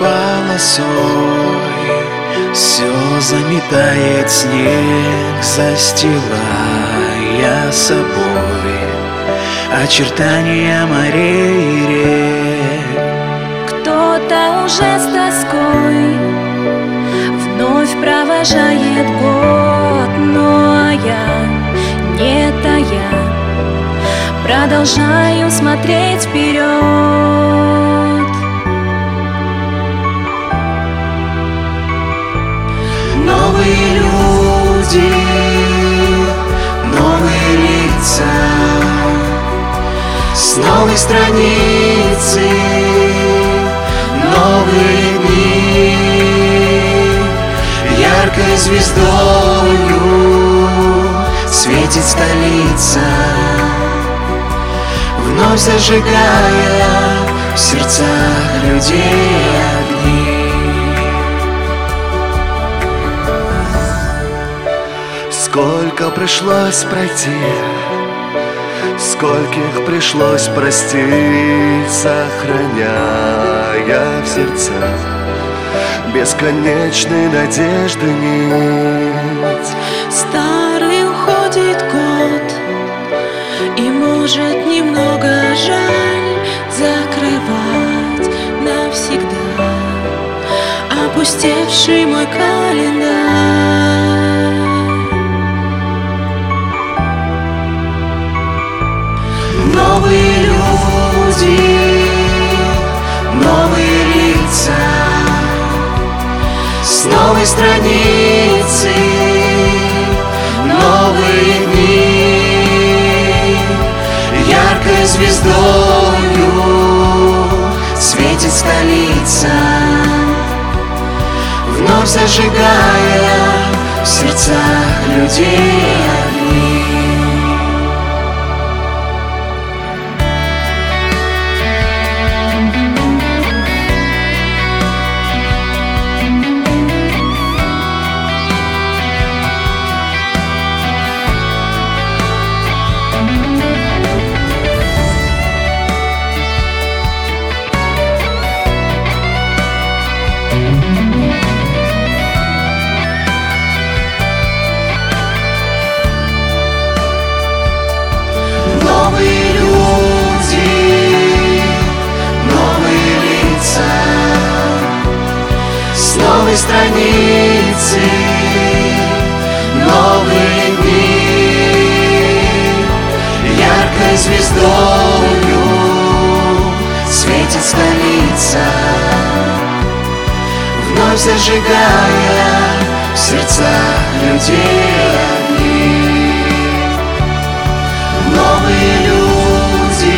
полосой все заметает снег, застилая собой очертания морей и рек. Кто-то уже с тоской вновь провожает год, но я, не тая, продолжаю смотреть вперед. Новые люди, новые лица, с новой страницы новые дни. Яркой звездою светит столица, вновь зажигая в сердцах людей огни. Сколько пришлось пройти, скольких пришлось простить, сохраняя в сердцах бесконечной надежды нить. Старый уходит год, и может немного жаль закрывать навсегда опустевший мой календарь. Новые люди, новые лица, с новой страницы новые дни. Яркой звездою светит столица, вновь зажигая в сердцах людей огни. Новые люди, новые лица, с новой страницы новые дни. Яркой звездою светит столица, вновь зажигая в сердцах людей огни. Новые люди,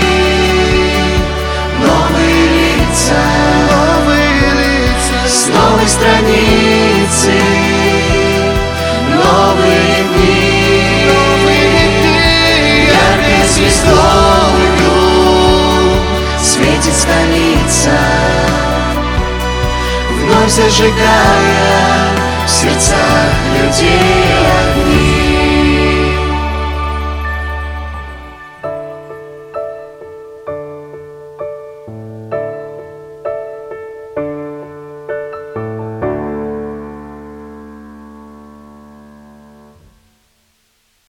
новые лица, с новой страницы новые дни. Яркой звездою светит столица, вновь зажигая в сердцах людей